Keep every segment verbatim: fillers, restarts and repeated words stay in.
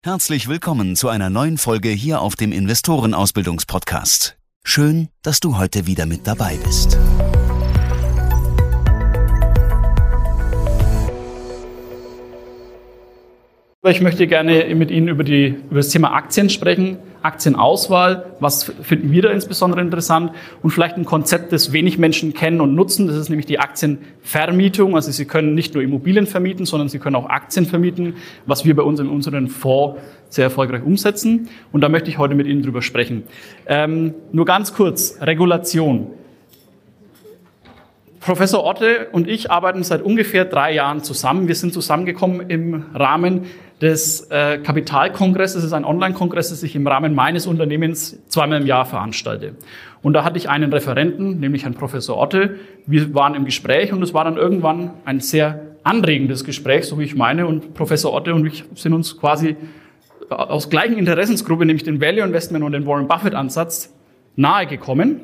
Herzlich willkommen zu einer neuen Folge hier auf dem Investorenausbildungspodcast. Schön, dass du heute wieder mit dabei bist. Ich möchte gerne mit Ihnen über, die, über das Thema Aktien sprechen, Aktienauswahl, was finden wir da insbesondere interessant und vielleicht ein Konzept, das wenig Menschen kennen und nutzen, das ist nämlich die Aktienvermietung. Also Sie können nicht nur Immobilien vermieten, sondern Sie können auch Aktien vermieten, was wir bei uns in unserem Fonds sehr erfolgreich umsetzen. Und da möchte ich heute mit Ihnen drüber sprechen. Ähm, nur ganz kurz, Regulation. Professor Otte und ich arbeiten seit ungefähr drei Jahren zusammen. Wir sind zusammengekommen im Rahmen des äh, Kapitalkongresses. Das ist ein Online-Kongress, das ich im Rahmen meines Unternehmens zweimal im Jahr veranstalte. Und da hatte ich einen Referenten, nämlich Herrn Professor Otte. Wir waren im Gespräch und es war dann irgendwann ein sehr anregendes Gespräch, so wie ich meine. Und Professor Otte und ich sind uns quasi aus gleichen Interessensgruppe, nämlich den Value Investment und den Warren Buffett Ansatz, nahe gekommen.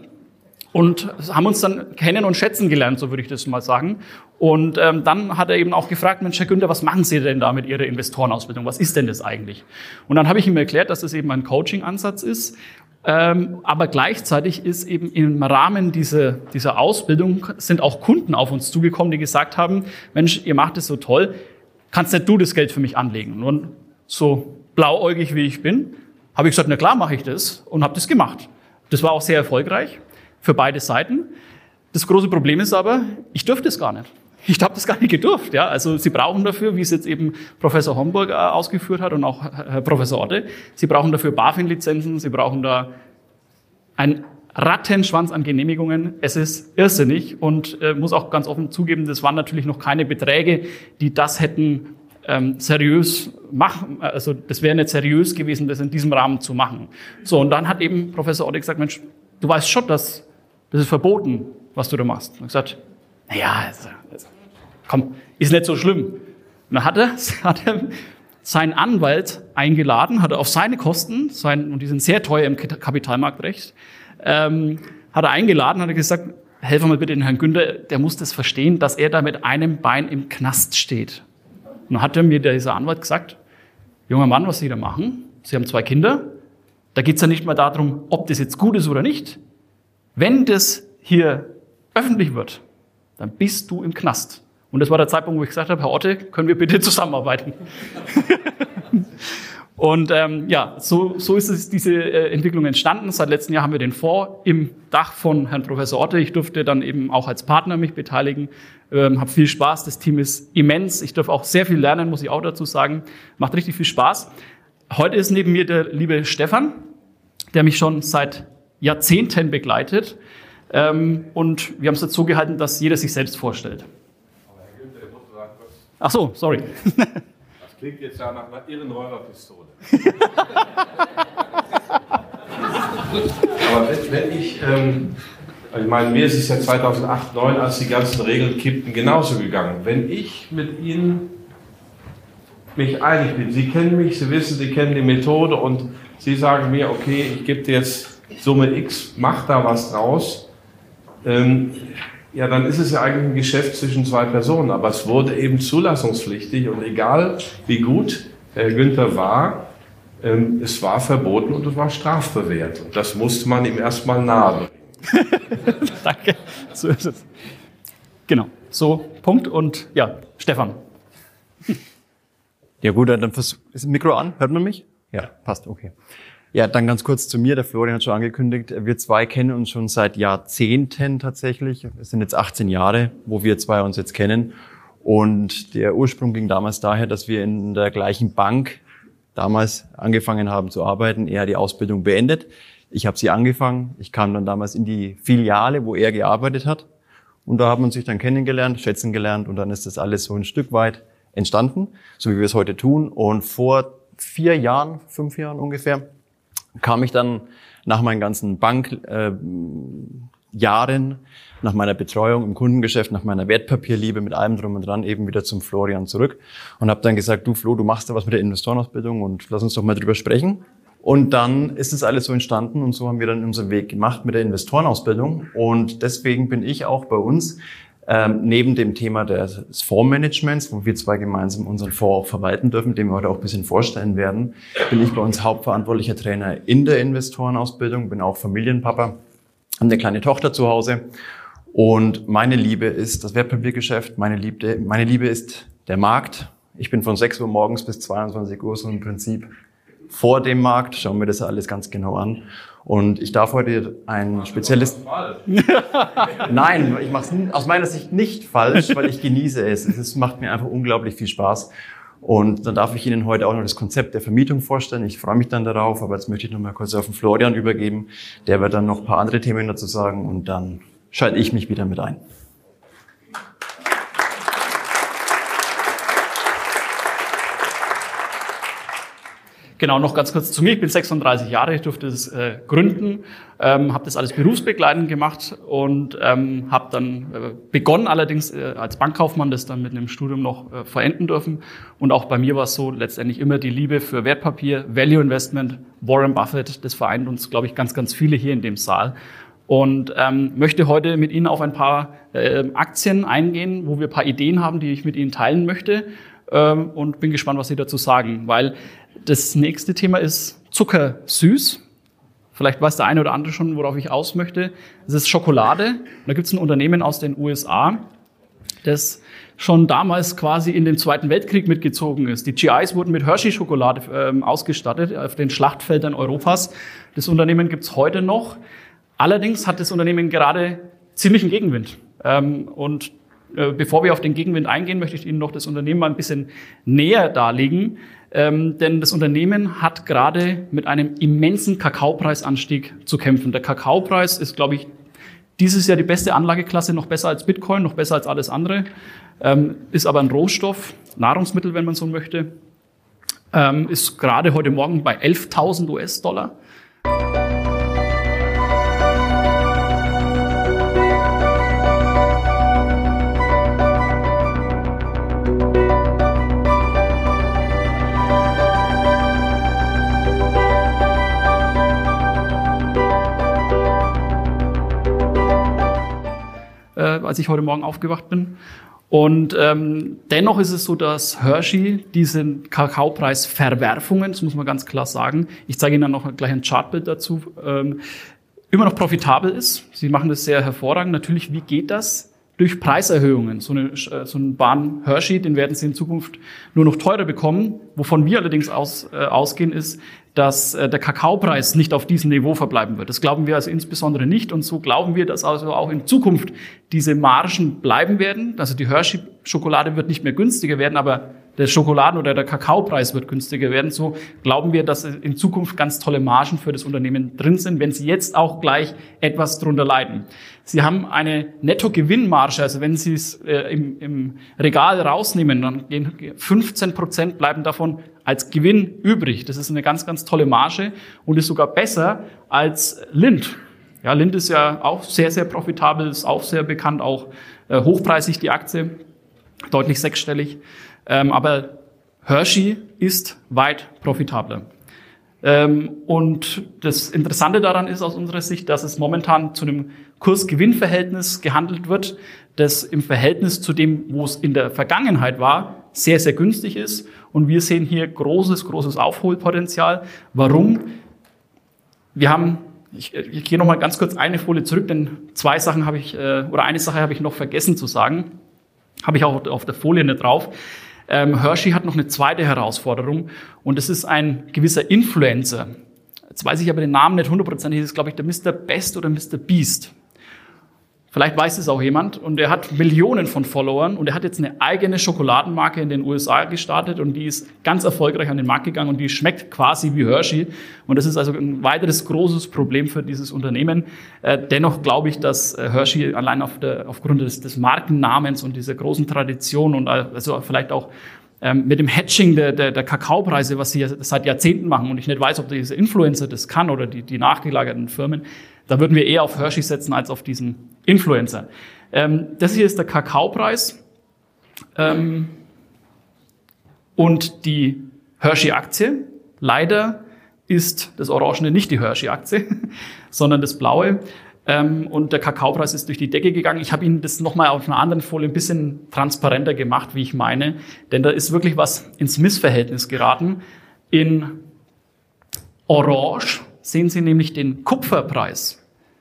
Und haben uns dann kennen und schätzen gelernt, so würde ich das mal sagen. Und ähm, dann hat er eben auch gefragt, Mensch, Herr Günther, was machen Sie denn da mit Ihrer Investorenausbildung? Was ist denn das eigentlich? Und dann habe ich ihm erklärt, dass das eben ein Coaching-Ansatz ist. Ähm, aber gleichzeitig ist eben im Rahmen dieser, dieser Ausbildung sind auch Kunden auf uns zugekommen, die gesagt haben, Mensch, ihr macht es so toll, kannst nicht du das Geld für mich anlegen? Und so blauäugig wie ich bin, habe ich gesagt, na klar mache ich das und habe das gemacht. Das war auch sehr erfolgreich. Für beide Seiten. Das große Problem ist aber, ich dürfte es gar nicht. Ich habe das gar nicht gedurft. Ja? Also Sie brauchen dafür, wie es jetzt eben Professor Homburg ausgeführt hat und auch Herr Professor Otte, Sie brauchen dafür BaFin-Lizenzen, Sie brauchen da einen Rattenschwanz an Genehmigungen. Es ist irrsinnig und äh, muss auch ganz offen zugeben, das waren natürlich noch keine Beträge, die das hätten ähm, seriös machen. Also das wäre nicht seriös gewesen, das in diesem Rahmen zu machen. So, und dann hat eben Professor Otte gesagt, Mensch, du weißt schon, dass das ist verboten, was du da machst. Und ich gesagt, naja, also, also, komm, ist nicht so schlimm. Und dann hat er, hat er seinen Anwalt eingeladen, hat er auf seine Kosten, sein, und die sind sehr teuer im Kapitalmarktrecht, ähm, hat er eingeladen, hat er gesagt, helf mal bitte den Herrn Günther, der muss das verstehen, dass er da mit einem Bein im Knast steht. Und dann hat er mir dieser Anwalt gesagt, junger Mann, was Sie da machen, Sie haben zwei Kinder, da geht's ja nicht mal darum, ob das jetzt gut ist oder nicht. Wenn das hier öffentlich wird, dann bist du im Knast. Und das war der Zeitpunkt, wo ich gesagt habe, Herr Otte, können wir bitte zusammenarbeiten? Und ähm, ja, so, so ist es, diese äh, Entwicklung entstanden. Seit letztem Jahr haben wir den Fonds im Dach von Herrn Professor Otte. Ich durfte dann eben auch als Partner mich beteiligen, ähm, habe viel Spaß. Das Team ist immens. Ich darf auch sehr viel lernen, muss ich auch dazu sagen. Macht richtig viel Spaß. Heute ist neben mir der liebe Stefan, der mich schon seit Jahrzehnten begleitet. Ähm, und wir haben es jetzt so gehalten, dass jeder sich selbst vorstellt. Aber Herr Günther, ich muss sagen, was... Ach so, sorry. Das klingt jetzt ja nach einer irren Räuberpistole. Aber wenn, wenn ich... Ähm, ich meine, mir ist es ja zweitausendacht, zweitausendneun, als die ganzen Regeln kippten, genauso gegangen. Wenn ich mit Ihnen mich einig bin, Sie kennen mich, Sie wissen, Sie kennen die Methode und Sie sagen mir, okay, ich gebe dir jetzt Summe X, mach da was draus, ähm, ja, dann ist es ja eigentlich ein Geschäft zwischen zwei Personen. Aber es wurde eben zulassungspflichtig und egal wie gut Herr Günther war, ähm, es war verboten und es war strafbewehrt. Und das musste man ihm erstmal nahe bringen. Danke, so ist es. Genau, so, Punkt. Und ja, Stefan. Ja gut, dann ist das Mikro an, hört man mich? Ja, passt, okay. Ja, dann ganz kurz zu mir. Der Florian hat schon angekündigt, wir zwei kennen uns schon seit Jahrzehnten tatsächlich. Es sind jetzt achtzehn Jahre, wo wir zwei uns jetzt kennen. Und der Ursprung ging damals daher, dass wir in der gleichen Bank damals angefangen haben zu arbeiten. Er hat die Ausbildung beendet. Ich habe sie angefangen. Ich kam dann damals in die Filiale, wo er gearbeitet hat. Und da haben wir uns sich dann kennengelernt, schätzen gelernt. Und dann ist das alles so ein Stück weit entstanden, so wie wir es heute tun. Und vor vier Jahren, fünf Jahren ungefähr, kam ich dann nach meinen ganzen Bankjahren, äh, nach meiner Betreuung im Kundengeschäft, nach meiner Wertpapierliebe mit allem drum und dran eben wieder zum Florian zurück und habe dann gesagt, du Flo, du machst da was mit der Investorenausbildung und lass uns doch mal drüber sprechen. Und dann ist es alles so entstanden und so haben wir dann unseren Weg gemacht mit der Investorenausbildung und deswegen bin ich auch bei uns Ähm, neben dem Thema des Fondsmanagements, wo wir zwei gemeinsam unseren Fonds auch verwalten dürfen, den wir heute auch ein bisschen vorstellen werden, bin ich bei uns hauptverantwortlicher Trainer in der Investorenausbildung, bin auch Familienpapa, habe eine kleine Tochter zu Hause und meine Liebe ist das Wertpapiergeschäft, meine Liebe, meine Liebe ist der Markt. Ich bin von sechs Uhr morgens bis zweiundzwanzig Uhr so im Prinzip vor dem Markt, schauen wir das alles ganz genau an. Und ich darf heute ein spezielles... Nein, ich mache es aus meiner Sicht nicht falsch, weil ich genieße es. Es macht mir einfach unglaublich viel Spaß. Und dann darf ich Ihnen heute auch noch das Konzept der Vermietung vorstellen. Ich freue mich dann darauf, aber jetzt möchte ich noch mal kurz auf den Florian übergeben. Der wird dann noch ein paar andere Themen dazu sagen und dann schalte ich mich wieder mit ein. Genau, noch ganz kurz zu mir. Ich bin sechsunddreißig Jahre, ich durfte das äh, gründen, ähm, habe das alles berufsbegleitend gemacht und ähm, habe dann äh, begonnen, allerdings äh, als Bankkaufmann, das dann mit einem Studium noch äh, verenden dürfen. Und auch bei mir war es so, letztendlich immer die Liebe für Wertpapier, Value Investment, Warren Buffett, das vereint uns, glaube ich, ganz, ganz viele hier in dem Saal. Und ähm, möchte heute mit Ihnen auf ein paar äh, Aktien eingehen, wo wir ein paar Ideen haben, die ich mit Ihnen teilen möchte. Ähm, und bin gespannt, was Sie dazu sagen, weil das nächste Thema ist zuckersüß. Vielleicht weiß der eine oder andere schon, worauf ich aus möchte. Es ist Schokolade. Da gibt es ein Unternehmen aus den U S A, das schon damals quasi in den Zweiten Weltkrieg mitgezogen ist. Die G Is wurden mit Hershey-Schokolade ähm, ausgestattet auf den Schlachtfeldern Europas. Das Unternehmen gibt es heute noch. Allerdings hat das Unternehmen gerade ziemlichen Gegenwind. Ähm, und äh, bevor wir auf den Gegenwind eingehen, möchte ich Ihnen noch das Unternehmen mal ein bisschen näher darlegen. Ähm, denn das Unternehmen hat gerade mit einem immensen Kakaopreisanstieg zu kämpfen. Der Kakaopreis ist, glaube ich, dieses Jahr die beste Anlageklasse, noch besser als Bitcoin, noch besser als alles andere. Ähm, ist aber ein Rohstoff, Nahrungsmittel, wenn man so möchte. Ähm, ist gerade heute Morgen bei elftausend US-Dollar. Als ich heute Morgen aufgewacht bin. Und ähm, dennoch ist es so, dass Hershey diesen Kakaopreisverwerfungen, das muss man ganz klar sagen, ich zeige Ihnen dann noch gleich ein Chartbild dazu, ähm, immer noch profitabel ist. Sie machen das sehr hervorragend. Natürlich, wie geht das? Durch Preiserhöhungen. So, eine, so einen Bahn Hershey, den werden Sie in Zukunft nur noch teurer bekommen. Wovon wir allerdings aus, äh, ausgehen, ist, dass äh, der Kakaopreis nicht auf diesem Niveau verbleiben wird. Das glauben wir also insbesondere nicht. Und so glauben wir, dass also auch in Zukunft diese Margen bleiben werden. Also die Hershey-Schokolade wird nicht mehr günstiger werden, aber der Schokoladen- oder der Kakaopreis wird günstiger werden. So glauben wir, dass in Zukunft ganz tolle Margen für das Unternehmen drin sind, wenn sie jetzt auch gleich etwas drunter leiden. Sie haben eine Nettogewinnmarge, also wenn Sie es äh, im, im Regal rausnehmen, dann gehen fünfzehn Prozent bleiben davon als Gewinn übrig. Das ist eine ganz, ganz tolle Marge und ist sogar besser als Lindt. Ja, Lindt ist ja auch sehr, sehr profitabel, ist auch sehr bekannt, auch äh, hochpreisig die Aktie, deutlich sechsstellig. Ähm, aber Hershey ist weit profitabler. Ähm, und das Interessante daran ist aus unserer Sicht, dass es momentan zu einem Kurs-Gewinn-Verhältnis gehandelt wird, das im Verhältnis zu dem, wo es in der Vergangenheit war, sehr, sehr günstig ist. Und wir sehen hier großes, großes Aufholpotenzial. Warum? Wir haben, ich, ich gehe noch mal ganz kurz eine Folie zurück, denn zwei Sachen habe ich, äh, oder eine Sache habe ich noch vergessen zu sagen. Habe ich auch auf der Folie nicht drauf. Ähm, Hershey hat noch eine zweite Herausforderung und es ist ein gewisser Influencer. Jetzt weiß ich aber den Namen nicht hundertprozentig, das ist, glaube ich, der Mister Best oder Mister Beast. Vielleicht weiß es auch jemand und er hat Millionen von Followern und er hat jetzt eine eigene Schokoladenmarke in den U S A gestartet und die ist ganz erfolgreich an den Markt gegangen und die schmeckt quasi wie Hershey und das ist also ein weiteres großes Problem für dieses Unternehmen. Äh, dennoch glaube ich, dass äh, Hershey allein auf der, aufgrund des, des Markennamens und dieser großen Tradition und also vielleicht auch ähm, mit dem Hedging der, der, der Kakaopreise, was sie ja seit Jahrzehnten machen und ich nicht weiß, ob diese Influencer das kann oder die, die nachgelagerten Firmen, da würden wir eher auf Hershey setzen als auf diesen Influencer. Ähm, das hier ist der Kakaopreis ähm, und die Hershey-Aktie. Leider ist das Orangene nicht die Hershey-Aktie, sondern das Blaue. Ähm, und der Kakaopreis ist durch die Decke gegangen. Ich habe Ihnen das nochmal auf einer anderen Folie ein bisschen transparenter gemacht, wie ich meine. Denn da ist wirklich was ins Missverhältnis geraten. In Orange sehen Sie nämlich den Kupferpreis.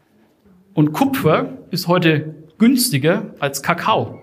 Und Kupfer ist heute günstiger als Kakao.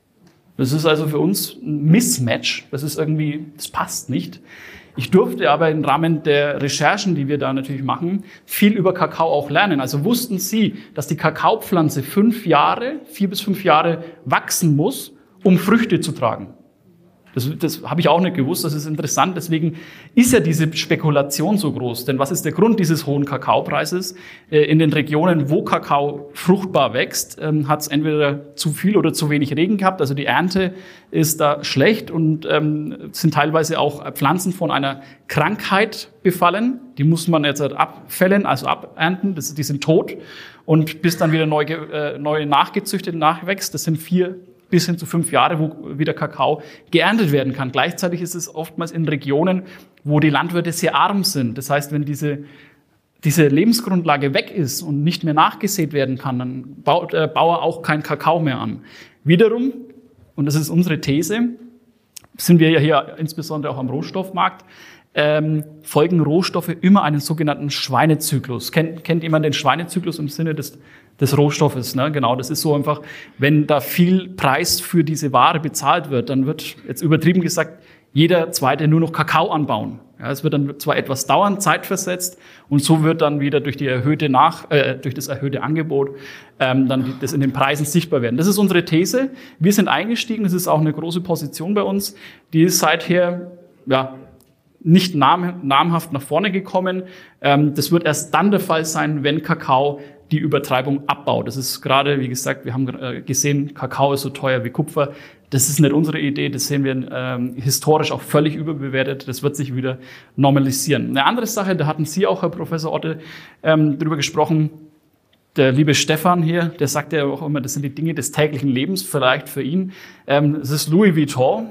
Das ist also für uns ein Mismatch. Das ist irgendwie, das passt nicht. Ich durfte aber im Rahmen der Recherchen, die wir da natürlich machen, viel über Kakao auch lernen. Also wussten Sie, dass die Kakaopflanze fünf Jahre, vier bis fünf Jahre wachsen muss, um Früchte zu tragen? Das, das habe ich auch nicht gewusst, das ist interessant. Deswegen ist ja diese Spekulation so groß. Denn was ist der Grund dieses hohen Kakaopreises? In den Regionen, wo Kakao fruchtbar wächst, hat es entweder zu viel oder zu wenig Regen gehabt. Also die Ernte ist da schlecht und ähm, sind teilweise auch Pflanzen von einer Krankheit befallen. Die muss man jetzt abfällen, also abernten. Das, die sind tot. Und bis dann wieder neu, äh, neu nachgezüchtet nachwächst, das sind vier bis hin zu fünf Jahre, wo wieder Kakao geerntet werden kann. Gleichzeitig ist es oftmals in Regionen, wo die Landwirte sehr arm sind. Das heißt, wenn diese, diese Lebensgrundlage weg ist und nicht mehr nachgesät werden kann, dann baut der Bauer auch kein Kakao mehr an. Wiederum, und das ist unsere These, sind wir ja hier insbesondere auch am Rohstoffmarkt, ähm, folgen Rohstoffe immer einen sogenannten Schweinezyklus. Kennt, kennt jemand den Schweinezyklus im Sinne des des Rohstoffes, ne? Genau, das ist so einfach, wenn da viel Preis für diese Ware bezahlt wird, dann wird, jetzt übertrieben gesagt, jeder Zweite nur noch Kakao anbauen. Ja, es wird dann zwar etwas dauern, zeitversetzt, und so wird dann wieder durch die erhöhte Nach, äh, durch das erhöhte Angebot ähm, dann die, das in den Preisen sichtbar werden. Das ist unsere These. Wir sind eingestiegen, das ist auch eine große Position bei uns, die ist seither, ja, nicht nam, namhaft nach vorne gekommen. Ähm, das wird erst dann der Fall sein, wenn Kakao die Übertreibung abbaut. Das ist gerade, wie gesagt, wir haben gesehen, Kakao ist so teuer wie Kupfer. Das ist nicht unsere Idee, das sehen wir ähm, historisch auch völlig überbewertet. Das wird sich wieder normalisieren. Eine andere Sache, da hatten Sie auch, Herr Professor Otte, ähm, drüber gesprochen. Der liebe Stefan hier, der sagt ja auch immer, das sind die Dinge des täglichen Lebens, vielleicht für ihn. Ähm, das ist Louis Vuitton.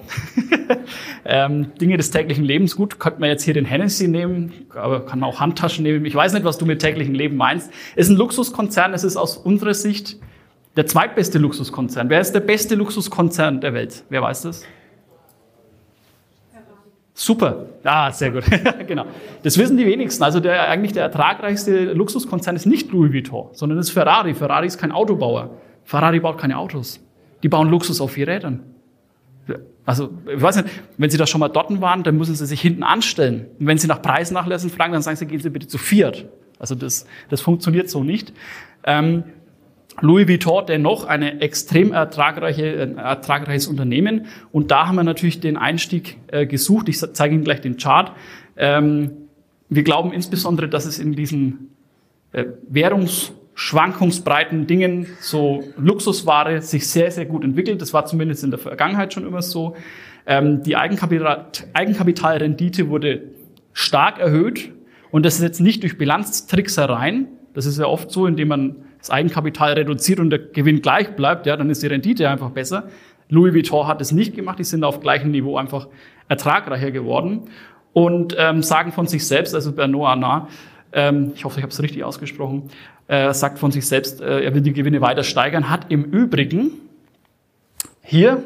ähm, Dinge des täglichen Lebens. Gut, könnte man jetzt hier den Hennessy nehmen, aber kann man auch Handtaschen nehmen. Ich weiß nicht, was du mit täglichen Leben meinst. Es ist ein Luxuskonzern, es ist aus unserer Sicht der zweitbeste Luxuskonzern. Wer ist der beste Luxuskonzern der Welt? Wer weiß das? Super. Ah, sehr gut. Genau. Das wissen die wenigsten. Also der, eigentlich der ertragreichste Luxuskonzern ist nicht Louis Vuitton, sondern ist Ferrari. Ferrari ist kein Autobauer. Ferrari baut keine Autos. Die bauen Luxus auf vier Rädern. Also, ich weiß nicht, wenn Sie da schon mal dort waren, dann müssen Sie sich hinten anstellen. Und wenn Sie nach Preisnachlässen fragen, dann sagen Sie, gehen Sie bitte zu viert. Also das, das funktioniert so nicht. Ähm, Louis Vuitton dennoch eine extrem ertragreiche, ein ertragreiches Unternehmen. Und da haben wir natürlich den Einstieg äh, gesucht. Ich zeige Ihnen gleich den Chart. Ähm, wir glauben insbesondere, dass es in diesen äh, währungsschwankungsbreiten Dingen, so Luxusware, sich sehr, sehr gut entwickelt. Das war zumindest in der Vergangenheit schon immer so. Ähm, die Eigenkapital, Eigenkapitalrendite wurde stark erhöht. Und das ist jetzt nicht durch Bilanztricksereien. Das ist ja oft so, indem man das Eigenkapital reduziert und der Gewinn gleich bleibt, ja, dann ist die Rendite einfach besser. Louis Vuitton hat es nicht gemacht, die sind auf gleichem Niveau einfach ertragreicher geworden und ähm, sagen von sich selbst, also Bernard Arnault, ähm, ich hoffe, ich habe es richtig ausgesprochen, äh, sagt von sich selbst, äh, er will die Gewinne weiter steigern, hat im Übrigen hier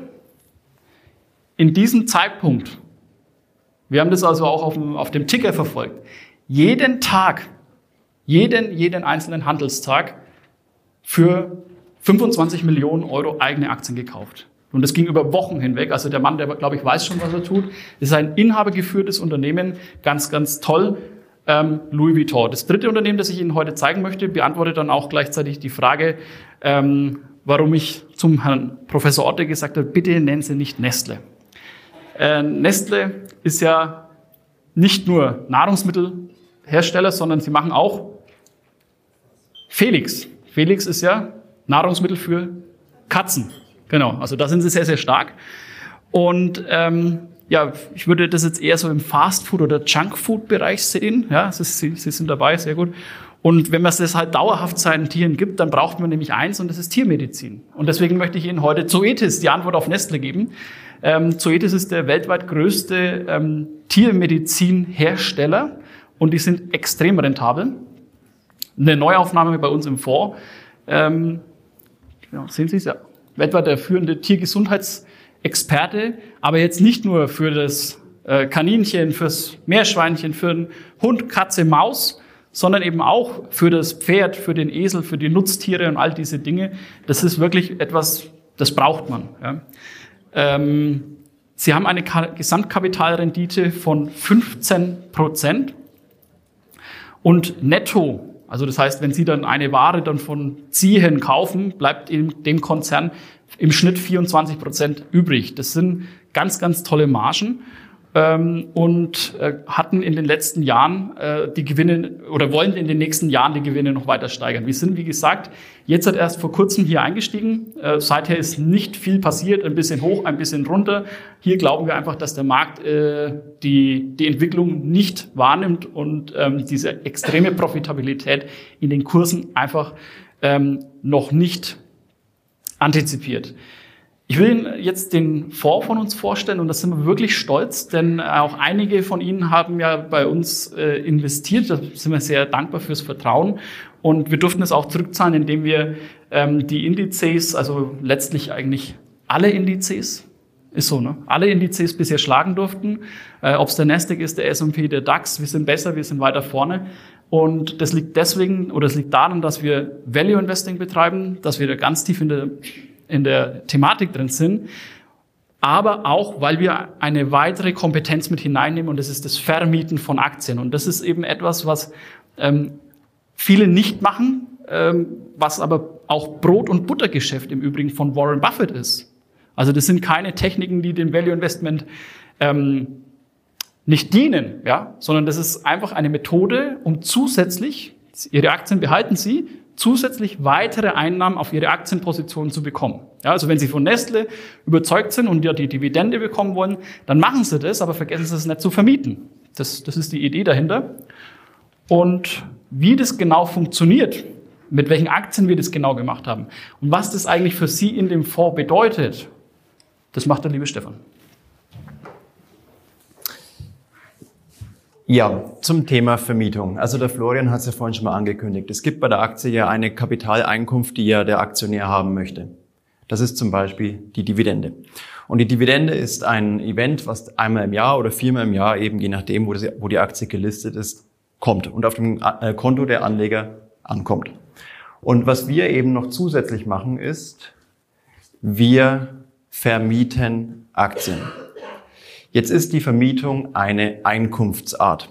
in diesem Zeitpunkt, wir haben das also auch auf dem, auf dem Ticker verfolgt, jeden Tag, jeden, jeden einzelnen Handelstag für fünfundzwanzig Millionen Euro eigene Aktien gekauft. Und das ging über Wochen hinweg. Also der Mann, der, glaube ich, weiß schon, was er tut. Das ist ein inhabergeführtes Unternehmen. Ganz, ganz toll. Ähm, Louis Vuitton. Das dritte Unternehmen, das ich Ihnen heute zeigen möchte, beantwortet dann auch gleichzeitig die Frage, ähm, warum ich zum Herrn Professor Otte gesagt habe, bitte nennen Sie nicht Nestle. Äh, Nestle ist ja nicht nur Nahrungsmittelhersteller, sondern sie machen auch Felix. Felix ist ja Nahrungsmittel für Katzen. Genau, also da sind sie sehr, sehr stark. Und ähm, ja, ich würde das jetzt eher so im Fastfood- oder Junkfood-Bereich sehen. Ja, das ist, sie, sie sind dabei, sehr gut. Und wenn man das halt dauerhaft seinen Tieren gibt, dann braucht man nämlich eins, und das ist Tiermedizin. Und deswegen möchte ich Ihnen heute Zoetis die Antwort auf Nestle geben. Ähm, Zoetis ist der weltweit größte ähm, Tiermedizinhersteller und die sind extrem rentabel. eine Neuaufnahme bei uns im Fonds. Ähm, ja, sehen Sie es ja. Weltweit der führende Tiergesundheitsexperte, aber jetzt nicht nur für das äh, Kaninchen, fürs Meerschweinchen, für den Hund, Katze, Maus, sondern eben auch für das Pferd, für den Esel, für die Nutztiere und all diese Dinge. Das ist wirklich etwas, das braucht man. Ja. Ähm, Sie haben eine Ka- Gesamtkapitalrendite von fünfzehn Prozent und netto. Also das heißt, wenn Sie dann eine Ware dann von Ziehen kaufen, bleibt in dem Konzern im Schnitt vierundzwanzig Prozent übrig. Das sind ganz, ganz tolle Margen ähm, und äh, hatten in den letzten Jahren äh, die Gewinne oder wollen in den nächsten Jahren die Gewinne noch weiter steigern. Wir sind, wie gesagt, jetzt hat erst vor kurzem hier eingestiegen. Äh, seither ist nicht viel passiert, ein bisschen hoch, ein bisschen runter. Hier glauben wir einfach, dass der Markt äh, die, die Entwicklung nicht wahrnimmt und ähm, diese extreme Profitabilität in den Kursen einfach ähm, noch nicht antizipiert. Ich will Ihnen jetzt den Fonds von uns vorstellen und da sind wir wirklich stolz, denn auch einige von Ihnen haben ja bei uns äh, investiert. Da sind wir sehr dankbar fürs Vertrauen und wir durften es auch zurückzahlen, indem wir ähm, die Indizes, also letztlich eigentlich alle Indizes, ist so, ne? Alle Indizes bisher schlagen durften. Äh, ob es der Nasdaq ist, der S und P, der DAX, wir sind besser, wir sind weiter vorne. Und das liegt deswegen, oder es liegt daran, dass wir Value Investing betreiben, dass wir da ganz tief in der, in der Thematik drin sind. Aber auch, weil wir eine weitere Kompetenz mit hineinnehmen und das ist das Vermieten von Aktien. Und das ist eben etwas, was ähm, viele nicht machen, ähm, was aber auch Brot- und Buttergeschäft im Übrigen von Warren Buffett ist. Also das sind keine Techniken, die dem Value Investment ähm, nicht dienen, ja, sondern das ist einfach eine Methode, um zusätzlich, Ihre Aktien behalten Sie, zusätzlich weitere Einnahmen auf Ihre Aktienpositionen zu bekommen. Ja, also wenn Sie von Nestle überzeugt sind und ja die Dividende bekommen wollen, dann machen Sie das, aber vergessen Sie es nicht zu vermieten. Das, das ist die Idee dahinter. Und wie das genau funktioniert, mit welchen Aktien wir das genau gemacht haben und was das eigentlich für Sie in dem Fonds bedeutet, das macht der liebe Stefan. Ja, zum Thema Vermietung. Also der Florian hat es ja vorhin schon mal angekündigt. Es gibt bei der Aktie ja eine Kapitaleinkunft, die ja der Aktionär haben möchte. Das ist zum Beispiel die Dividende. Und die Dividende ist ein Event, was einmal im Jahr oder viermal im Jahr eben, je nachdem, wo, das, wo die Aktie gelistet ist, kommt und auf dem Konto der Anleger ankommt. Und was wir eben noch zusätzlich machen ist, wir vermieten Aktien. Jetzt ist die Vermietung eine Einkunftsart,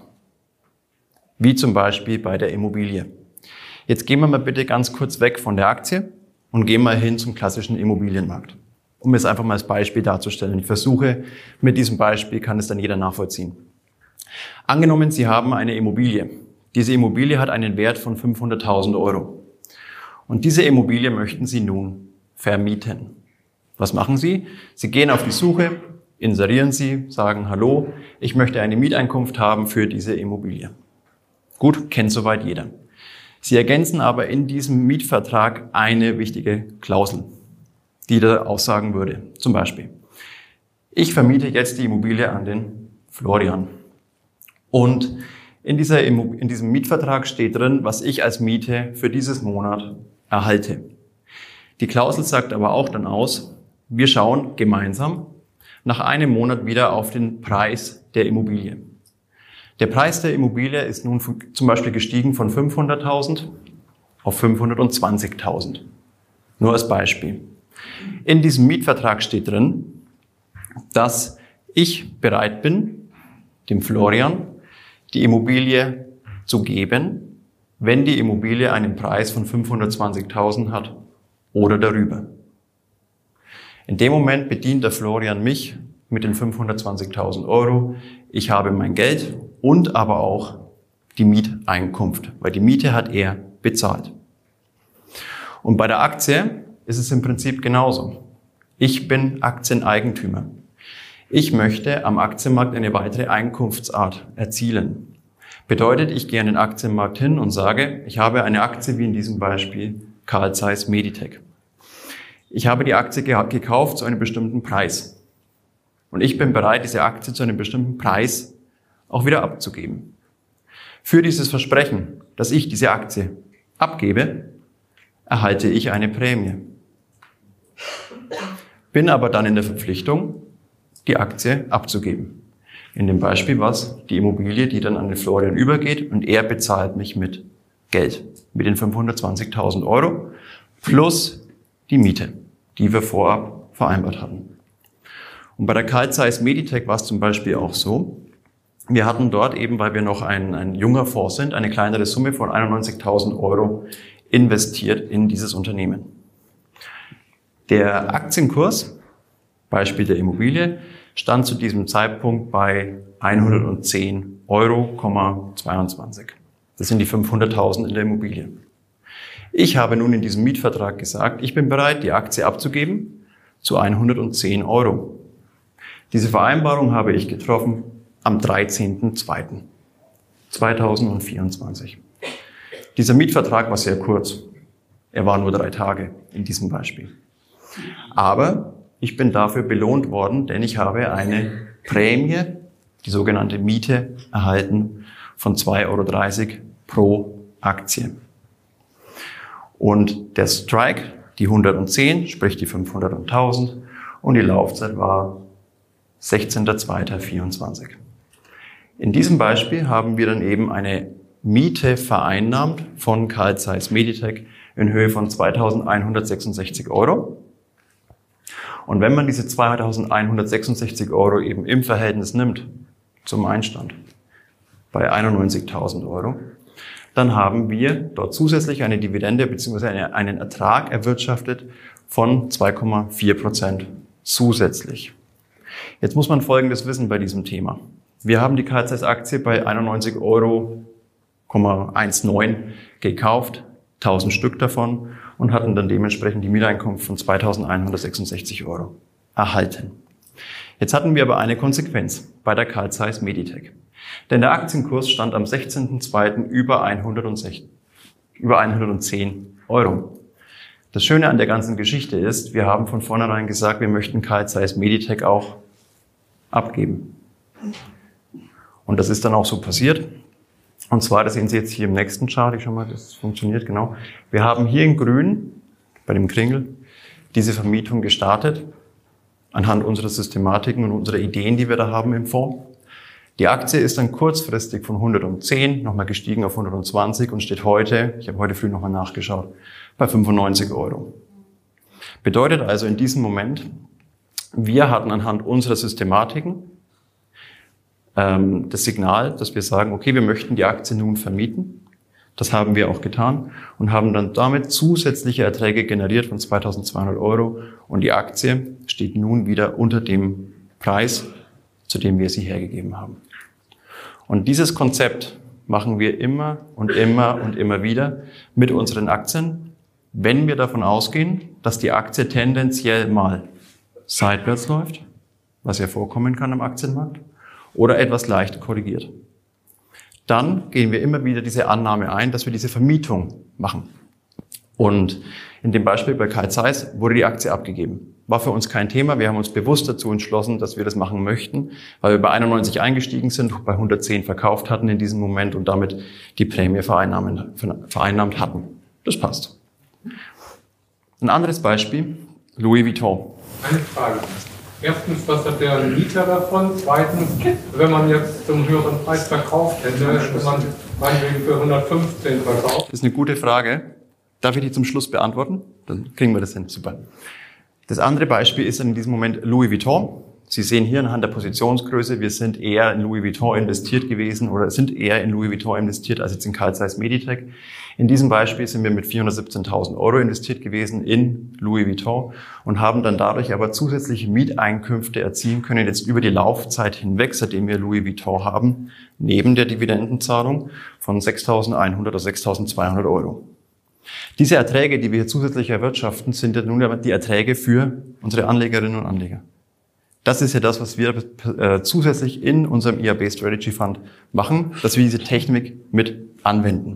wie zum Beispiel bei der Immobilie. Jetzt gehen wir mal bitte ganz kurz weg von der Aktie und gehen mal hin zum klassischen Immobilienmarkt, um es einfach mal als Beispiel darzustellen. Ich versuche, mit diesem Beispiel kann es dann jeder nachvollziehen. Angenommen, Sie haben eine Immobilie. Diese Immobilie hat einen Wert von fünfhunderttausend Euro. Und diese Immobilie möchten Sie nun vermieten. Was machen Sie? Sie gehen auf die Suche, inserieren Sie, sagen, hallo, ich möchte eine Mieteinkunft haben für diese Immobilie. Gut, kennt soweit jeder. Sie ergänzen aber in diesem Mietvertrag eine wichtige Klausel, die da aussagen würde. Zum Beispiel, ich vermiete jetzt die Immobilie an den Florian. Und in, dieser, in diesem Mietvertrag steht drin, was ich als Miete für dieses Monat erhalte. Die Klausel sagt aber auch dann aus, wir schauen gemeinsam nach einem Monat wieder auf den Preis der Immobilie. Der Preis der Immobilie ist nun zum Beispiel gestiegen von fünfhunderttausend auf fünfhundertzwanzigtausend. Nur als Beispiel. In diesem Mietvertrag steht drin, dass ich bereit bin, dem Florian die Immobilie zu geben, wenn die Immobilie einen Preis von fünfhundertzwanzigtausend hat oder darüber. In dem Moment bedient der Florian mich mit den fünfhundertzwanzigtausend Euro. Ich habe mein Geld und aber auch die Mieteinkunft, weil die Miete hat er bezahlt. Und bei der Aktie ist es im Prinzip genauso. Ich bin Aktieneigentümer. Ich möchte am Aktienmarkt eine weitere Einkunftsart erzielen. Bedeutet, ich gehe an den Aktienmarkt hin und sage, ich habe eine Aktie wie in diesem Beispiel Carl Zeiss Meditec. Ich habe die Aktie gekauft zu einem bestimmten Preis. Und ich bin bereit, diese Aktie zu einem bestimmten Preis auch wieder abzugeben. Für dieses Versprechen, dass ich diese Aktie abgebe, erhalte ich eine Prämie. Bin aber dann in der Verpflichtung, die Aktie abzugeben. In dem Beispiel war es die Immobilie, die dann an den Florian übergeht und er bezahlt mich mit Geld, mit den fünfhundertzwanzigtausend Euro plus die Miete, die wir vorab vereinbart hatten. Und bei der Carl Zeiss Meditec war es zum Beispiel auch so, wir hatten dort eben, weil wir noch ein, ein junger Fonds sind, eine kleinere Summe von einundneunzigtausend Euro investiert in dieses Unternehmen. Der Aktienkurs, Beispiel der Immobilie, stand zu diesem Zeitpunkt bei hundertzehn Euro zweiundzwanzig. Das sind die fünfhunderttausend in der Immobilie. Ich habe nun in diesem Mietvertrag gesagt, ich bin bereit, die Aktie abzugeben zu hundertzehn Euro. Diese Vereinbarung habe ich getroffen am dreizehnten zweiten zweitausendvierundzwanzig. Dieser Mietvertrag war sehr kurz. Er war nur drei Tage in diesem Beispiel. Aber ich bin dafür belohnt worden, denn ich habe eine Prämie, die sogenannte Miete, erhalten von zwei Euro dreißig pro Aktie. Und der Strike, die hundertzehn, sprich die fünfhundert und tausend, und die Laufzeit war sechzehnter zweiter vierundzwanzig. In diesem Beispiel haben wir dann eben eine Miete vereinnahmt von Carl Zeiss Meditec in Höhe von zweitausendeinhundertsechsundsechzig Euro. Und wenn man diese zweitausendeinhundertsechsundsechzig Euro eben im Verhältnis nimmt zum Einstand bei einundneunzigtausend Euro, dann haben wir dort zusätzlich eine Dividende bzw. einen Ertrag erwirtschaftet von zwei Komma vier Prozent zusätzlich. Jetzt muss man Folgendes wissen bei diesem Thema. Wir haben die Carl Zeiss Aktie bei einundneunzig Euro neunzehn gekauft, tausend Stück davon, und hatten dann dementsprechend die Mieteinkommen von zweitausendeinhundertsechsundsechzig Euro erhalten. Jetzt hatten wir aber eine Konsequenz bei der Carl Zeiss Meditec. Denn der Aktienkurs stand am sechzehnten zweiten über hundertzehn Euro. Das Schöne an der ganzen Geschichte ist, wir haben von vornherein gesagt, wir möchten Carl Zeiss Meditec auch abgeben. Und das ist dann auch so passiert. Und zwar, das sehen Sie jetzt hier im nächsten Chart, ich schau mal, das funktioniert genau. Wir haben hier in grün, bei dem Kringel, diese Vermietung gestartet, anhand unserer Systematiken und unserer Ideen, die wir da haben im Fonds. Die Aktie ist dann kurzfristig von hundertzehn nochmal gestiegen auf hundertzwanzig und steht heute, ich habe heute früh nochmal nachgeschaut, bei fünfundneunzig Euro. Bedeutet also in diesem Moment, wir hatten anhand unserer Systematiken ähm, das Signal, dass wir sagen, okay, wir möchten die Aktie nun vermieten. Das haben wir auch getan und haben dann damit zusätzliche Erträge generiert von zweitausendzweihundert Euro und die Aktie steht nun wieder unter dem Preis, zu dem wir sie hergegeben haben. Und dieses Konzept machen wir immer und immer und immer wieder mit unseren Aktien, wenn wir davon ausgehen, dass die Aktie tendenziell mal seitwärts läuft, was ja vorkommen kann am Aktienmarkt, oder etwas leicht korrigiert. Dann gehen wir immer wieder diese Annahme ein, dass wir diese Vermietung machen. Und in dem Beispiel bei Carl Zeiss wurde die Aktie abgegeben. War für uns kein Thema. Wir haben uns bewusst dazu entschlossen, dass wir das machen möchten, weil wir bei einundneunzig eingestiegen sind, bei hundertzehn verkauft hatten in diesem Moment und damit die Prämie vereinnahmt hatten. Das passt. Ein anderes Beispiel, Louis Vuitton. Eine Frage. Erstens, was hat der Mieter davon? Zweitens, wenn man jetzt zum höheren Preis verkauft hätte, hätte man meinetwegen für hundertfünfzehn verkauft. Das ist eine gute Frage. Darf ich die zum Schluss beantworten? Dann kriegen wir das hin. Super. Das andere Beispiel ist in diesem Moment Louis Vuitton. Sie sehen hier anhand der Positionsgröße, wir sind eher in Louis Vuitton investiert gewesen oder sind eher in Louis Vuitton investiert als jetzt in Carl Zeiss Meditec. In diesem Beispiel sind wir mit vierhundertsiebzehntausend Euro investiert gewesen in Louis Vuitton und haben dann dadurch aber zusätzliche Mieteinkünfte erzielen können, jetzt über die Laufzeit hinweg, seitdem wir Louis Vuitton haben, neben der Dividendenzahlung von sechstausendeinhundert oder sechstausendzweihundert Euro. Diese Erträge, die wir hier zusätzlich erwirtschaften, sind ja nun die Erträge für unsere Anlegerinnen und Anleger. Das ist ja das, was wir äh, zusätzlich in unserem I A B Strategy Fund machen, dass wir diese Technik mit anwenden.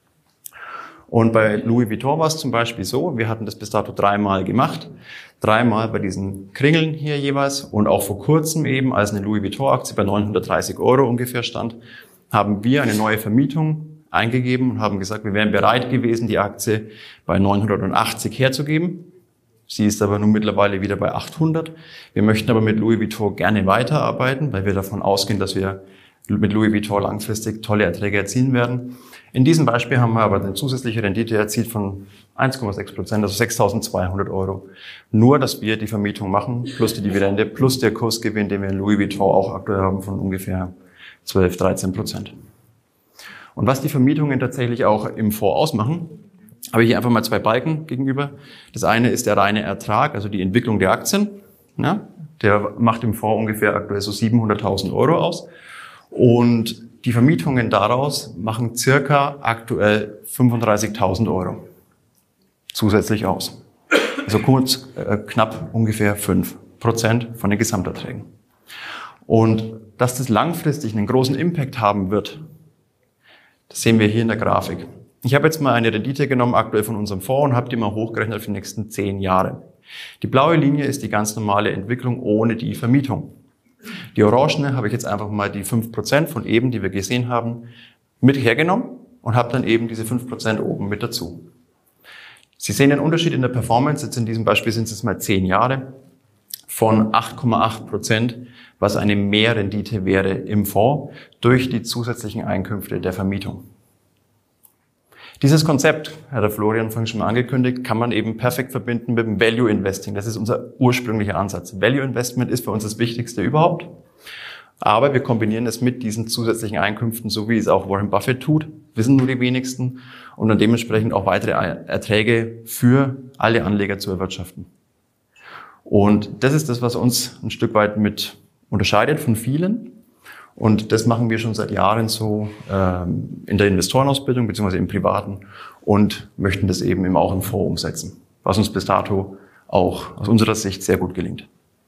Und bei Louis Vuitton war es zum Beispiel so, wir hatten das bis dato dreimal gemacht, dreimal bei diesen Kringeln hier jeweils und auch vor kurzem eben, als eine Louis Vuitton Aktie bei neunhundertdreißig Euro ungefähr stand, haben wir eine neue Vermietung eingegeben und haben gesagt, wir wären bereit gewesen, die Aktie bei neunhundertachtzig herzugeben. Sie ist aber nun mittlerweile wieder bei achthundert. Wir möchten aber mit Louis Vuitton gerne weiterarbeiten, weil wir davon ausgehen, dass wir mit Louis Vuitton langfristig tolle Erträge erzielen werden. In diesem Beispiel haben wir aber eine zusätzliche Rendite erzielt von eins Komma sechs Prozent, also sechstausendzweihundert Euro. Nur, dass wir die Vermietung machen, plus die Dividende, plus der Kursgewinn, den wir in Louis Vuitton auch aktuell haben, von ungefähr zwölf, dreizehn Prozent. Und was die Vermietungen tatsächlich auch im Fonds ausmachen, habe ich hier einfach mal zwei Balken gegenüber. Das eine ist der reine Ertrag, also die Entwicklung der Aktien. Ja, der macht im Fonds ungefähr aktuell so siebenhunderttausend Euro aus. Und die Vermietungen daraus machen circa aktuell fünfunddreißigtausend Euro zusätzlich aus. Also kurz, äh, knapp ungefähr fünf Prozent von den Gesamterträgen. Und dass das langfristig einen großen Impact haben wird, das sehen wir hier in der Grafik. Ich habe jetzt mal eine Rendite genommen, aktuell von unserem Fonds, und habe die mal hochgerechnet für die nächsten zehn Jahre. Die blaue Linie ist die ganz normale Entwicklung ohne die Vermietung. Die orangene habe ich jetzt einfach mal die fünf Prozent von eben, die wir gesehen haben, mit hergenommen und habe dann eben diese fünf Prozent oben mit dazu. Sie sehen den Unterschied in der Performance, jetzt in diesem Beispiel sind es jetzt mal zehn Jahre, von acht Komma acht Prozent, was eine Mehrrendite wäre im Fonds durch die zusätzlichen Einkünfte der Vermietung. Dieses Konzept, hat der Florian vorhin schon mal angekündigt, kann man eben perfekt verbinden mit dem Value Investing. Das ist unser ursprünglicher Ansatz. Value Investment ist für uns das Wichtigste überhaupt. Aber wir kombinieren es mit diesen zusätzlichen Einkünften, so wie es auch Warren Buffett tut, wissen nur die wenigsten, und dann dementsprechend auch weitere Erträge für alle Anleger zu erwirtschaften. Und das ist das, was uns ein Stück weit mit unterscheidet von vielen. Und das machen wir schon seit Jahren so ähm, in der Investorenausbildung beziehungsweise im Privaten und möchten das eben auch im Fonds umsetzen, was uns bis dato auch aus unserer Sicht sehr gut gelingt.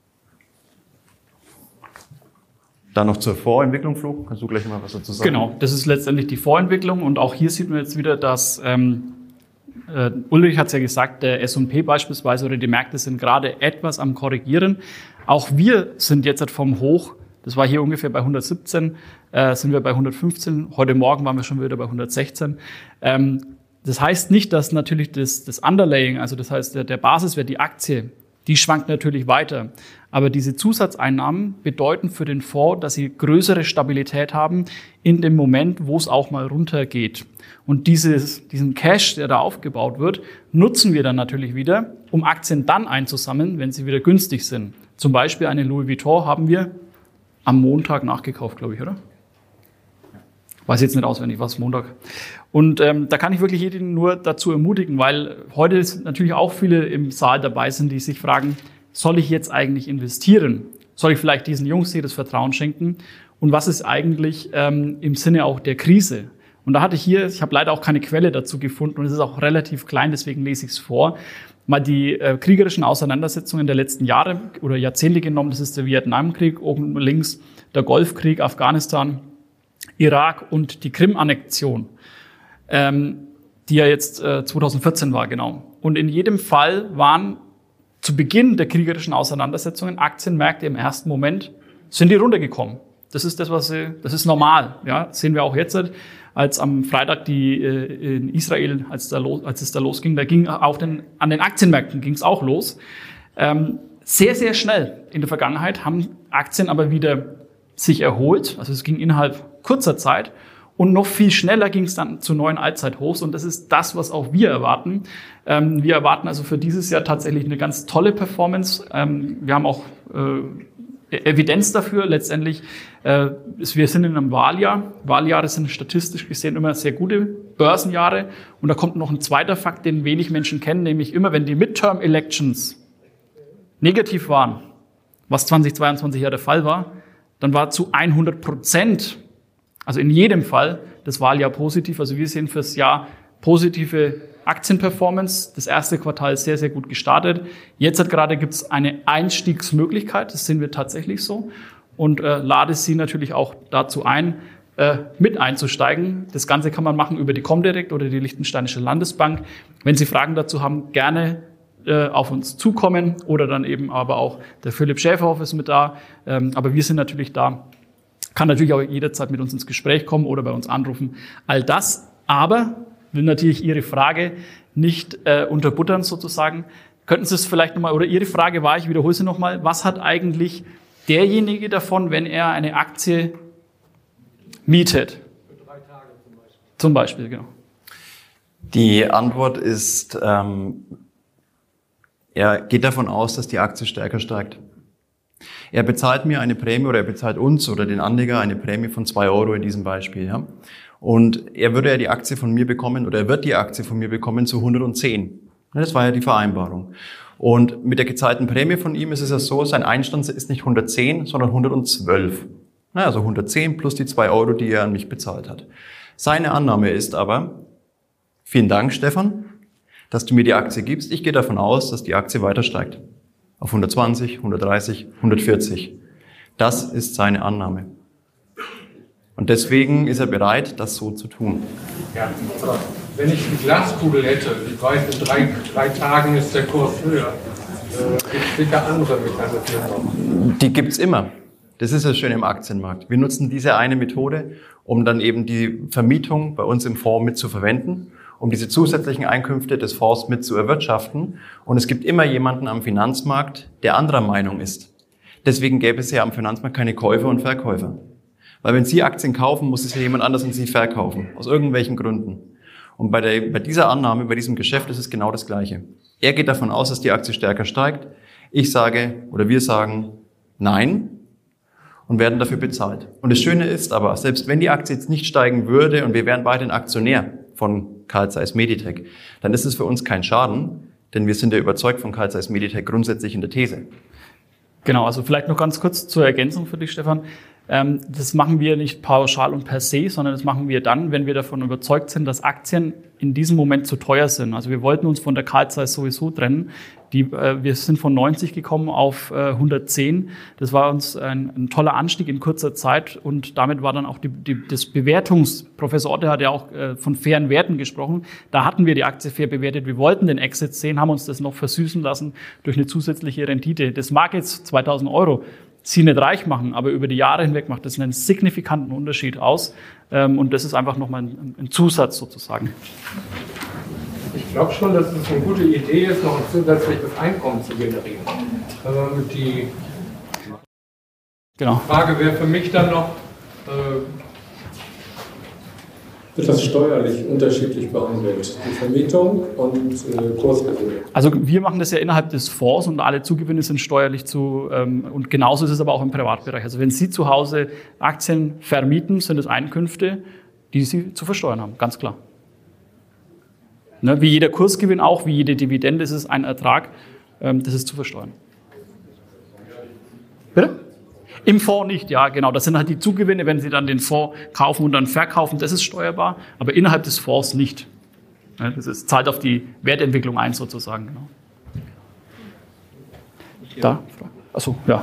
Dann noch zur Fondsentwicklung, Flo. Kannst du gleich mal was dazu sagen? Genau, das ist letztendlich die Fondsentwicklung, und auch hier sieht man jetzt wieder, dass ähm, äh, Ulrich hat es ja gesagt, der S und P beispielsweise oder die Märkte sind gerade etwas am Korrigieren. Auch wir sind jetzt vom Hoch, das war hier ungefähr bei hundertsiebzehn, äh, sind wir bei hundertfünfzehn. Heute Morgen waren wir schon wieder bei hundertsechzehn. Ähm, das heißt nicht, dass natürlich das, das Underlaying, also das heißt der, der Basiswert, die Aktie, die schwankt natürlich weiter. Aber diese Zusatzeinnahmen bedeuten für den Fonds, dass sie größere Stabilität haben in dem Moment, wo es auch mal runtergeht. Und dieses, diesen Cash, der da aufgebaut wird, nutzen wir dann natürlich wieder, um Aktien dann einzusammeln, wenn sie wieder günstig sind. Zum Beispiel eine Louis Vuitton haben wir am Montag nachgekauft, glaube ich, oder? Weiß jetzt nicht auswendig, was Montag. Und ähm, da kann ich wirklich jeden nur dazu ermutigen, weil heute natürlich auch viele im Saal dabei sind, die sich fragen, soll ich jetzt eigentlich investieren? Soll ich vielleicht diesen Jungs hier das Vertrauen schenken? Und was ist eigentlich ähm, im Sinne auch der Krise? Und da hatte ich hier, ich habe leider auch keine Quelle dazu gefunden und es ist auch relativ klein, deswegen lese ich es vor, mal die äh, kriegerischen Auseinandersetzungen der letzten Jahre oder Jahrzehnte genommen. Das ist der Vietnamkrieg, oben links der Golfkrieg, Afghanistan, Irak und die Krim-Annexion, ähm, die ja jetzt äh, zweitausendvierzehn war, genau. Und in jedem Fall waren zu Beginn der kriegerischen Auseinandersetzungen Aktienmärkte im ersten Moment, sind die runtergekommen. Das ist das, was sie, das ist normal, ja. Das sehen wir auch jetzt, als am Freitag die äh, in Israel, als, da los, als es da losging, da ging auch den, an den Aktienmärkten ging es auch los. Ähm, sehr, sehr schnell in der Vergangenheit haben Aktien aber wieder sich erholt. Also es ging innerhalb kurzer Zeit. Und noch viel schneller ging es dann zu neuen Allzeithochs. Und das ist das, was auch wir erwarten. Ähm, wir erwarten also für dieses Jahr tatsächlich eine ganz tolle Performance. Ähm, wir haben auch äh, Evidenz dafür. Letztendlich, äh, wir sind in einem Wahljahr. Wahljahre sind statistisch gesehen immer sehr gute Börsenjahre. Und da kommt noch ein zweiter Fakt, den wenig Menschen kennen, nämlich immer, wenn die Midterm-Elections negativ waren, was zweitausendzweiundzwanzig ja der Fall war, dann war zu hundert Prozent, also in jedem Fall, das Wahljahr positiv. Also wir sehen fürs Jahr positive Aktienperformance. Das erste Quartal ist sehr, sehr gut gestartet. Jetzt hat gerade gibt es eine Einstiegsmöglichkeit, das sehen wir tatsächlich so. Und äh, lade Sie natürlich auch dazu ein, äh, mit einzusteigen. Das Ganze kann man machen über die Comdirect oder die Liechtensteinische Landesbank. Wenn Sie Fragen dazu haben, gerne äh, auf uns zukommen oder dann eben aber auch der Philipp Schäferhoff ist mit da. Ähm, aber wir sind natürlich da. Kann natürlich auch jederzeit mit uns ins Gespräch kommen oder bei uns anrufen. All das Aber will natürlich Ihre Frage nicht äh, unterbuttern sozusagen. Könnten Sie es vielleicht nochmal, oder Ihre Frage war, ich wiederhole sie nochmal, was hat eigentlich derjenige davon, wenn er eine Aktie mietet? Für drei Tage zum Beispiel. Zum Beispiel, genau. Die Antwort ist, ähm, er geht davon aus, dass die Aktie stärker steigt. Er bezahlt mir eine Prämie oder er bezahlt uns oder den Anleger eine Prämie von zwei Euro in diesem Beispiel. Ja? Und er würde ja die Aktie von mir bekommen oder er wird die Aktie von mir bekommen zu hundertzehn. Das war ja die Vereinbarung. Und mit der gezahlten Prämie von ihm ist es ja so, sein Einstand ist nicht hundertzehn, sondern hundertzwölf. Also hundertzehn plus die zwei Euro, die er an mich bezahlt hat. Seine Annahme ist aber, vielen Dank, Stefan, dass du mir die Aktie gibst. Ich gehe davon aus, dass die Aktie weiter steigt. Auf hundertzwanzig, hundertdreißig, hundertvierzig. Das ist seine Annahme. Und deswegen ist er bereit, das so zu tun. Ja, aber wenn ich eine Glaskugel hätte, ich weiß, in drei, drei Tagen ist der Kurs höher, äh, gibt es sicher andere Mechanismen noch. Die gibt's immer. Das ist das Schöne im Aktienmarkt. Wir nutzen diese eine Methode, um dann eben die Vermietung bei uns im Fonds mit zu verwenden, um diese zusätzlichen Einkünfte des Fonds mit zu erwirtschaften. Und es gibt immer jemanden am Finanzmarkt, der anderer Meinung ist. Deswegen gäbe es ja am Finanzmarkt keine Käufer und Verkäufer. Weil wenn Sie Aktien kaufen, muss es ja jemand anders an Sie verkaufen. Aus irgendwelchen Gründen. Und bei, der, bei dieser Annahme, bei diesem Geschäft ist es genau das Gleiche. Er geht davon aus, dass die Aktie stärker steigt. Ich sage, oder wir sagen, nein. Und werden dafür bezahlt. Und das Schöne ist aber, selbst wenn die Aktie jetzt nicht steigen würde und wir wären beide ein Aktionär von Carl Zeiss Meditec, dann ist es für uns kein Schaden, denn wir sind ja überzeugt von Carl Zeiss Meditec grundsätzlich in der These. Genau, also vielleicht noch ganz kurz zur Ergänzung für dich, Stefan. Ähm, das machen wir nicht pauschal und per se, sondern das machen wir dann, wenn wir davon überzeugt sind, dass Aktien in diesem Moment zu teuer sind. Also wir wollten uns von der Carl Zeiss sowieso trennen. Die, äh, wir sind von neunzig gekommen auf äh, hundertzehn. Das war uns ein, ein toller Anstieg in kurzer Zeit und damit war dann auch die, die, das Bewertungs... Professor Otte hat ja auch äh, von fairen Werten gesprochen. Da hatten wir die Aktie fair bewertet. Wir wollten den Exit sehen, haben uns das noch versüßen lassen durch eine zusätzliche Rendite. Das mag jetzt zweitausend Euro Sie nicht reich machen, aber über die Jahre hinweg macht das einen signifikanten Unterschied aus. Ähm, und das ist einfach nochmal ein, ein Zusatz sozusagen. Ich glaube schon, dass es eine gute Idee ist, noch ein zusätzliches Einkommen zu generieren. Also die Genau. Frage wäre für mich dann noch, äh, wird das steuerlich unterschiedlich behandelt, die Vermietung und äh, Kursgewinne? Also wir machen das ja innerhalb des Fonds und alle Zugewinne sind steuerlich zu, ähm, und genauso ist es aber auch im Privatbereich. Also wenn Sie zu Hause Aktien vermieten, sind es Einkünfte, die Sie zu versteuern haben, ganz klar. Ne, wie jeder Kursgewinn auch, wie jede Dividende ist es ein Ertrag, ähm, das ist zu versteuern. Bitte? Im Fonds nicht, ja, genau. Das sind halt die Zugewinne, wenn Sie dann den Fonds kaufen und dann verkaufen, das ist steuerbar, aber innerhalb des Fonds nicht. Das ist, zahlt auf die Wertentwicklung ein, sozusagen. Genau. Da? Achso, ja.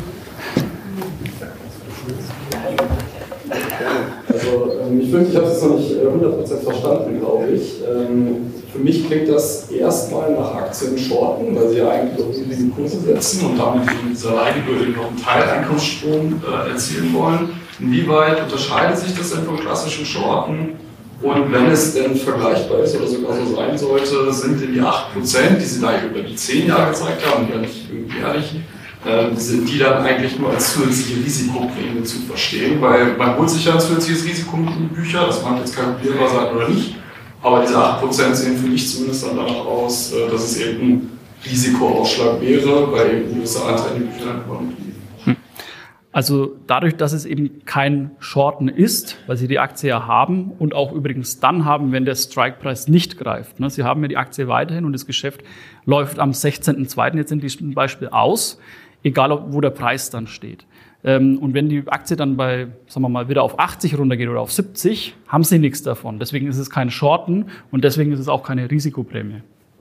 Also ähm, ich finde, ich habe es noch nicht hundert Prozent verstanden, glaube ich. Ähm, für mich klingt das erstmal nach Aktien shorten, weil sie ja eigentlich auf niedrige Kurse setzen und damit in dieser Leihgebühr noch einen Teileinkommensstrom äh, erzielen wollen. Inwieweit unterscheidet sich das denn vom klassischen Shorten? Und wenn es denn vergleichbar ist oder sogar so sein sollte, sind denn die acht Prozent, die Sie da über die zehn Jahre gezeigt haben, ja nicht irgendwie ehrlich, äh, sind die dann eigentlich nur als zusätzliche Risikoprämie zu verstehen? Weil man holt sich ja ein zusätzliches Risiko mit in die Bücher, das mag jetzt kalkulierbar sein oder nicht, aber diese acht Prozent sehen für mich zumindest dann danach aus, äh, dass es eben ein Risikoausschlag wäre, weil eben ein gewisser Anteil in die Bücher dann kommt. Also dadurch, dass es eben kein Shorten ist, weil Sie die Aktie ja haben und auch übrigens dann haben, wenn der Strike-Preis nicht greift. Sie haben ja die Aktie weiterhin und das Geschäft läuft am sechzehnten zweiten jetzt in diesem Beispiel aus, egal wo der Preis dann steht. Und wenn die Aktie dann bei, sagen wir mal, wieder auf achtzig runtergeht oder auf siebzig, haben Sie nichts davon. Deswegen ist es kein Shorten und deswegen ist es auch keine Risikoprämie.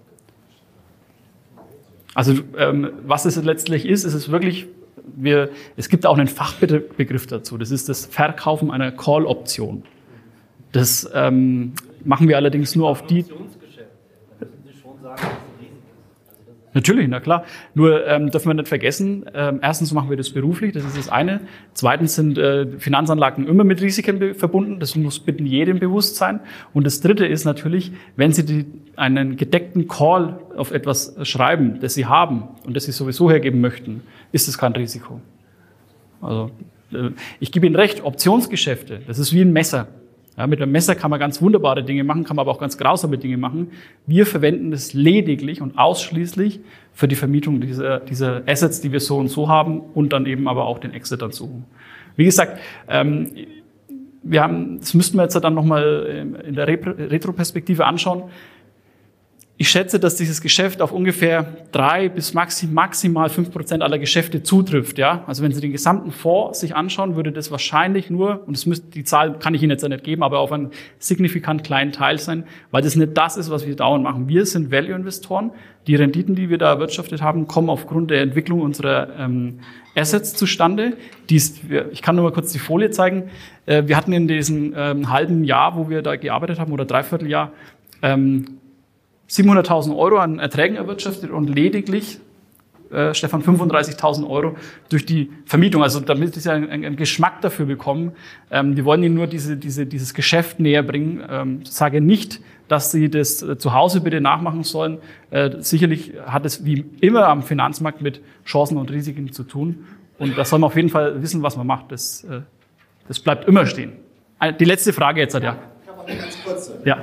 Also was es letztlich ist, ist es wirklich... Wir, es gibt auch einen Fachbegriff dazu. Das ist das Verkaufen einer Call-Option. Das ähm, machen wir allerdings nur auf die... Natürlich, na klar. Nur ähm, dürfen wir nicht vergessen, ähm, erstens machen wir das beruflich, das ist das eine. Zweitens sind äh, Finanzanlagen immer mit Risiken be- verbunden, das muss bitte jedem bewusst sein. Und das dritte ist natürlich, wenn Sie die, einen gedeckten Call auf etwas schreiben, das Sie haben und das Sie sowieso hergeben möchten, ist es kein Risiko. Also äh, ich gebe Ihnen recht, Optionsgeschäfte, das ist wie ein Messer. Ja, mit einem Messer kann man ganz wunderbare Dinge machen, kann man aber auch ganz grausame Dinge machen. Wir verwenden das lediglich und ausschließlich für die Vermietung dieser, dieser Assets, die wir so und so haben und dann eben aber auch den Exit dann suchen. Wie gesagt, ähm, wir haben, das müssten wir jetzt dann nochmal in der Retroperspektive anschauen. Ich schätze, dass dieses Geschäft auf ungefähr drei bis maximal fünf Prozent aller Geschäfte zutrifft. Ja? Also wenn Sie den gesamten Fonds sich anschauen, würde das wahrscheinlich nur, und das müsste, die Zahl kann ich Ihnen jetzt ja nicht geben, aber auf einen signifikant kleinen Teil sein, weil das nicht das ist, was wir dauernd machen. Wir sind Value-Investoren. Die Renditen, die wir da erwirtschaftet haben, kommen aufgrund der Entwicklung unserer ähm, Assets zustande. Dies, ich kann nur mal kurz die Folie zeigen. Äh, wir hatten in diesem ähm, halben Jahr, wo wir da gearbeitet haben, oder Dreivierteljahr, ähm, siebenhunderttausend Euro an Erträgen erwirtschaftet und lediglich, äh, Stefan, fünfunddreißigtausend Euro durch die Vermietung. Also damit Sie einen, einen Geschmack dafür bekommen. Ähm, wir wollen Ihnen nur diese, diese, dieses Geschäft näher bringen. Ähm, ich sage nicht, dass Sie das äh, zu Hause bitte nachmachen sollen. Äh, sicherlich hat es wie immer am Finanzmarkt mit Chancen und Risiken zu tun. Und da soll man auf jeden Fall wissen, was man macht. Das, äh, das bleibt immer stehen. Die letzte Frage jetzt, ja. Ich habe auch eine ganz kurze. Ja.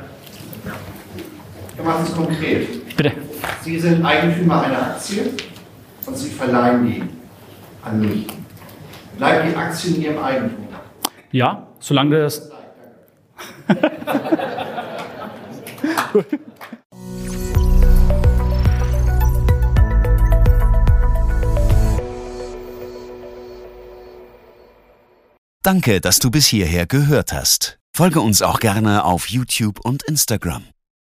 Wir machen es konkret. Bitte. Sie sind Eigentümer einer Aktie und Sie verleihen die an mich. Bleibt die Aktie in Ihrem Eigentum? Ja, solange das... Danke, dass du bis hierher gehört hast. Folge uns auch gerne auf YouTube und Instagram.